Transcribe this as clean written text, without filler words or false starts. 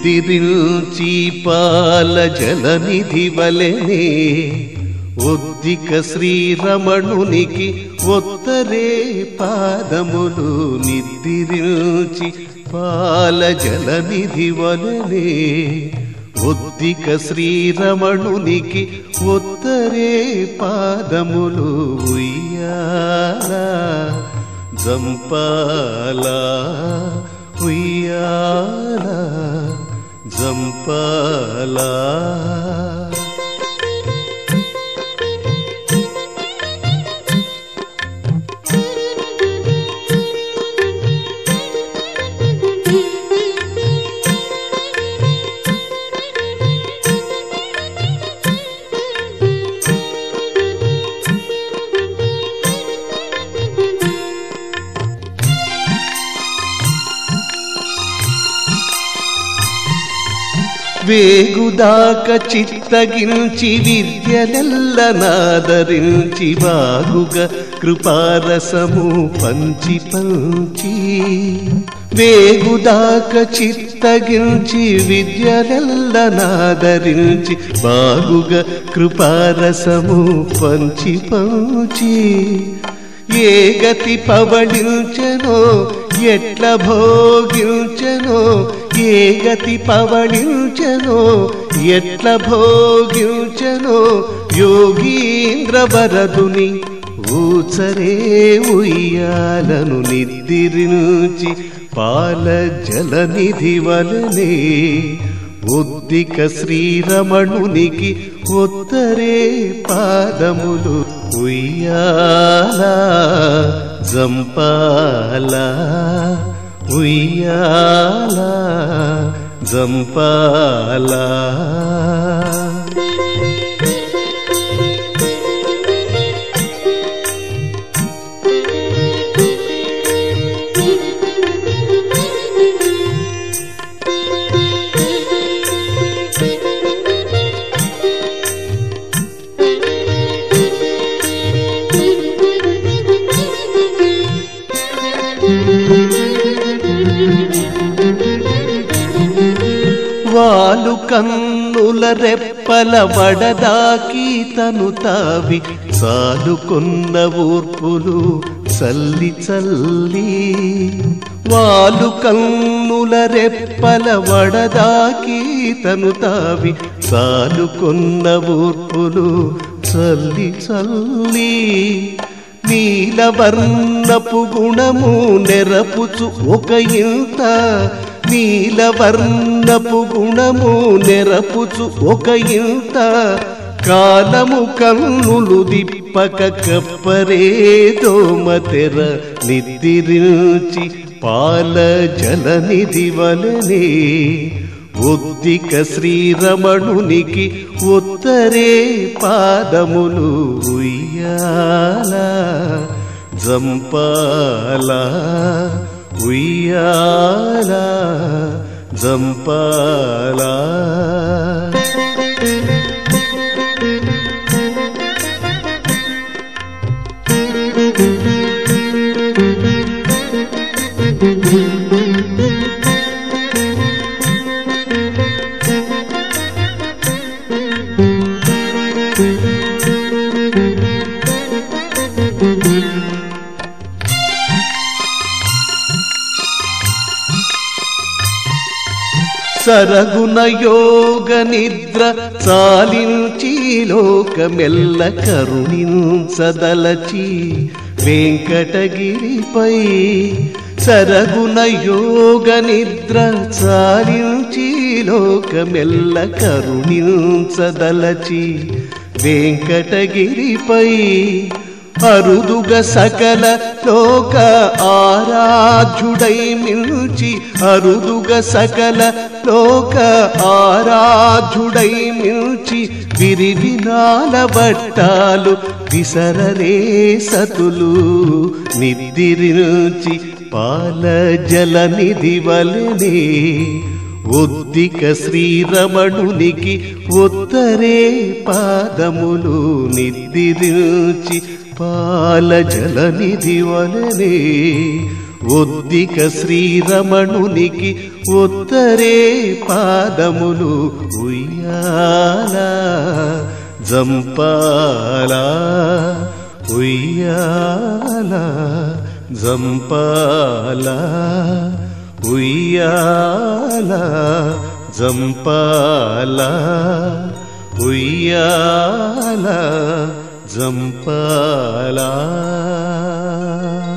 నిద్దిరిల్చి పాల జలనిధి వలెనే ఒద్దిక శ్రీరమణునికి ఒత్తరే పాదములు నిద్దిరిల్చి పాల జలనిధి వలెనే ఒద్దిక శ్రీరమణునికి ఒత్తరే పాదములు ఉయ్యాల జంపాల ఉయ్యాల జంపాల వేగుదాక చిత్తగించి విద్యలెల్లనాదరించి బాగుగా కృపారసము పంచి పంచి వేగుదాక చిత్తగించి విద్యలెల్లనాదరించి బాగుగా కృపారసము పంచి పంచి ఏ గతి పవళించెనో ఎట్ల భోగించెనో ఏ గతి పవళించెనో ఎట్ల భోగించెనో యోగీంద్ర వరదుని ఊచరే ఉయ్యాలను నిద్దిరించి పాల జలనిధి వలనే ఒద్దిక శ్రీరమణునికి ఒత్తరే పాదములు ఉయ్యాల జంపాల ఉయ్యాల జంపాల వాలు కన్నుల రెప్పల వడదాకి తను తావి సాలుకొన్న ఊర్పులు చల్లి చల్లి వాలు కన్నుల రెప్పల వడదాకి తను తావి సాలుకొన్న ఊర్పులు చల్లి చల్లి నీలవర్ణపు గుణము నెరపుచు ఒక ఇంత నీలవర్ణపు గుణము నెరపుచు ఒక ఇంత కాలము కన్నులు దిప్పక కప్పరే దోమతెర నిద్దిరించి పాల జలనిధి వలనే ఒద్దిక శ్రీరమణునికి ఒత్తరే పాదములు ఉయ్యాల జంపాల ఉయ్యాల జంపాల సరగుణ యోగ నిద్ర చాలించి లోకమెల్ల కరుణించదలచి వెంకటగిరిపై సరగుణ యోగ నిద్ర చాలించి లోకమెల్ల కరుణించదలచి వెంకటగిరిపై అరుదుగ సకల లోక ఆరాధ్యుడై మిల్చి అరుదుగ సకల లోక ఆరాధ్యుడై మిల్చి విరివినాల బట్టాలు విసరరే సతులు నిద్దిరించి పాల జలనిధి వలనే ఒద్దిక శ్రీరమణునికి ఒత్తరే పాదములు నిద్దిరించి పాల జలనిధి వలనే ఒద్దిక శ్రీరమణునికి ఒత్తరే పాదములు ఉయ్యాల జంపాల ఉయ్యాల జంపాల ఉయ్యాల జంపాల ఉయ్యాల జంపాల